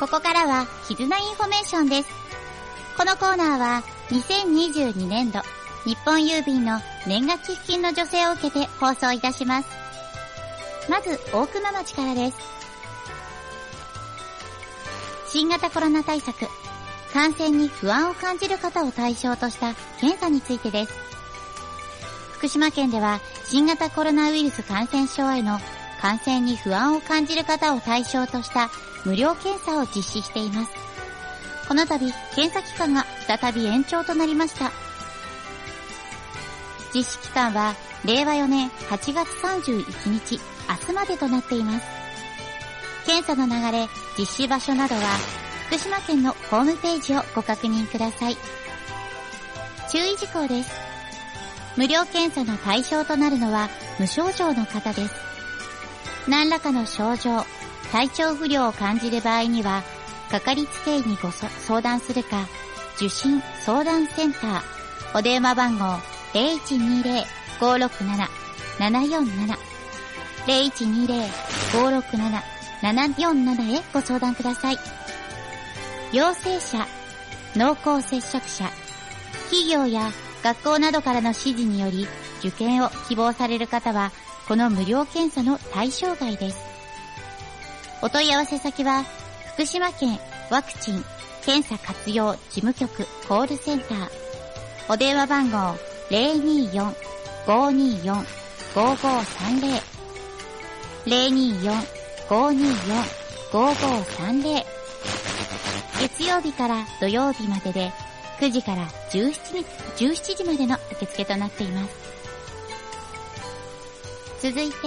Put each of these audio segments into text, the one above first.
こからは絆インフォメーションです。このコーナーは2022年度日本郵便の年賀寄付金の助成を受けて放送いたします。まず大熊町からです。新型コロナ対策、感染に不安を感じる方を対象とした検査についてです。福島県では新型コロナウイルス感染症への感染に不安を感じる方を対象とした無料検査を実施しています。この度、検査期間が再び延長となりました。実施期間は令和4年8月31日、明日までとなっています。検査の流れ、実施場所などは福島県のホームページをご確認ください。注意事項です。無料検査の対象となるのは無症状の方です。何らかの症状、体調不良を感じる場合には、かかりつけ医にご相談するか、受診相談センター、お電話番号 0120-567-747 0120-567-747 へご相談ください。陽性者、濃厚接触者、企業や学校などからの指示により受験を希望される方は、この無料検査の対象外です。お問い合わせ先は、福島県ワクチン・検査活用事務局コールセンター。お電話番号 024-524-5530 024-524-5530。月曜日から土曜日までで9時から17時までの受付となっています。続いて、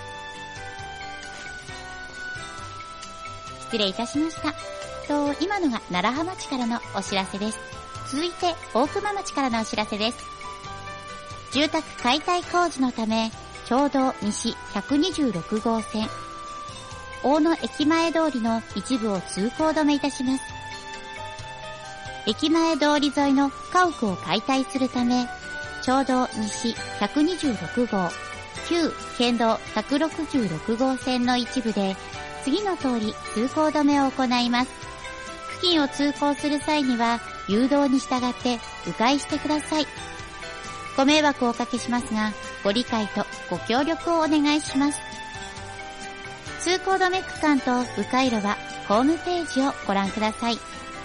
失礼いたしました。今のが楢葉町からのお知らせです。続いて大熊町からのお知らせです。住宅解体工事のため、町道西126号線、大野駅前通りの一部を通行止めいたします。駅前通り沿いの家屋を解体するため、町道西126号、旧県道166号線の一部で、次の通り通行止めを行います。付近を通行する際には、誘導に従って迂回してください。ご迷惑をおかけしますが、ご理解とご協力をお願いします。通行止め区間と迂回路はホームページをご覧ください。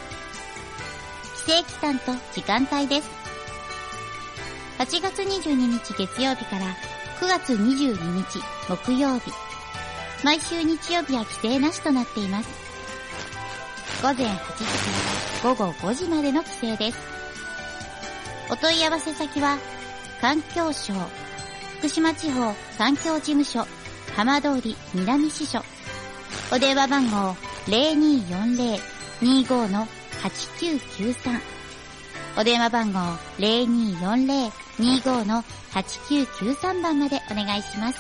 規制期間と時間帯です。8月22日月曜日から9月22日木曜日。毎週日曜日は規制なしとなっています。午前8時から午後5時までの規制です。お問い合わせ先は、環境省、福島地方環境事務所、浜通り南支所。お電話番号 0240-25-8993。お電話番号 0240-25-8993 番までお願いします。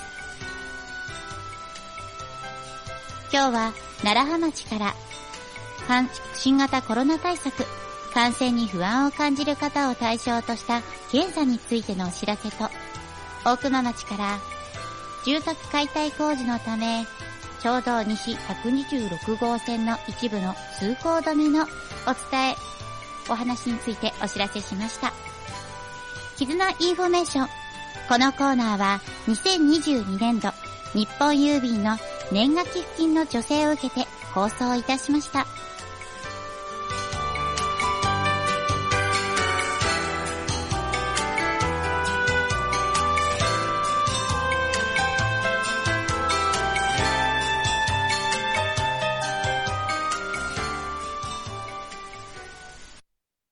今日は楢葉町から新型コロナ対策、感染に不安を感じる方を対象とした検査についてのお知らせと、大熊町から住宅解体工事のため、町道西126号線の一部の通行止めのお話についてお知らせしました。絆インフォメーション。このコーナーは2022年度日本郵便の年賀寄付金の助成を受けて放送いたしました。